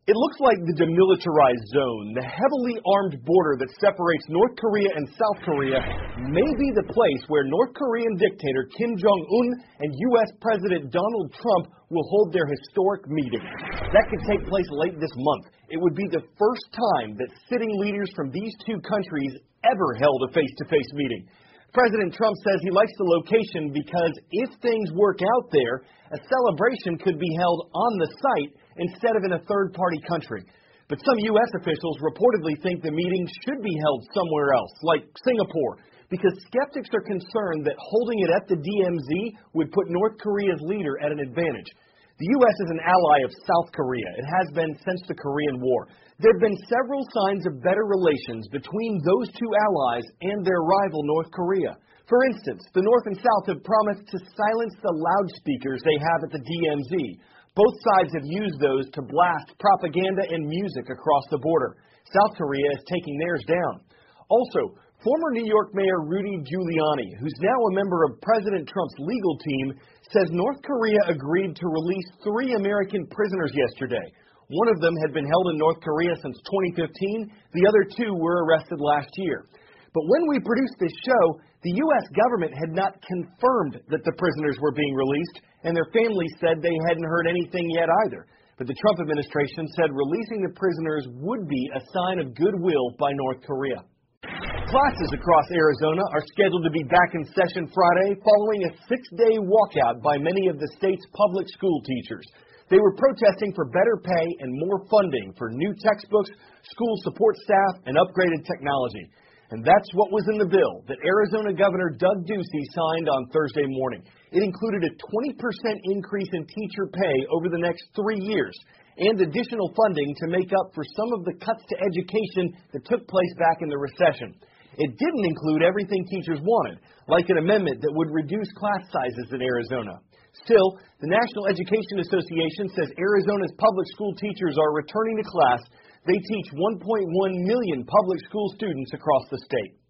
It looks like the demilitarized zone, the heavily armed border that separates North Korea and South Korea, may be the place where North Korean dictator Kim Jong-un and U.S. President Donald Trump will hold their historic meeting. That could take place late this month. It would be the first time that sitting leaders from these two countries ever held a face-to-face meeting. President Trump says he likes the location because if things work out there, a celebration could be held on the site instead of in a third-party country. But some U.S. officials reportedly think the meeting should be held somewhere else, like Singapore, because skeptics are concerned that holding it at the DMZ would put North Korea's leader at an advantage. The U.S. is an ally of South Korea. It has been since the Korean War. There have been several signs of better relations between those two allies and their rival North Korea. For instance, the North and South have promised to silence the loudspeakers they have at the DMZ. Both sides have used those to blast propaganda and music across the border. South Korea is taking theirs down. Also, former New York Mayor Rudy Giuliani, who's now a member of President Trump's legal team, says North Korea agreed to release 3 American prisoners yesterday. One of them had been held in North Korea since 2015. The other 2 were arrested last year. But when we produced this show, the U.S. government had not confirmed that the prisoners were being released, and their families said they hadn't heard anything yet either. But the Trump administration said releasing the prisoners would be a sign of goodwill by North Korea. Classes across Arizona are scheduled to be back in session Friday following a 6-day walkout by many of the state's public school teachers. They were protesting for better pay and more funding for new textbooks, school support staff, and upgraded technology. And that's what was in the bill that Arizona Governor Doug Ducey signed on Thursday morning. It included a 20% increase in teacher pay over the next 3 years and additional funding to make up for some of the cuts to education that took place back in the recession. It didn't include everything teachers wanted, like an amendment that would reduce class sizes in Arizona. Still, the National Education Association says Arizona's public school teachers are returning to class. They teach 1.1 million public school students across the state.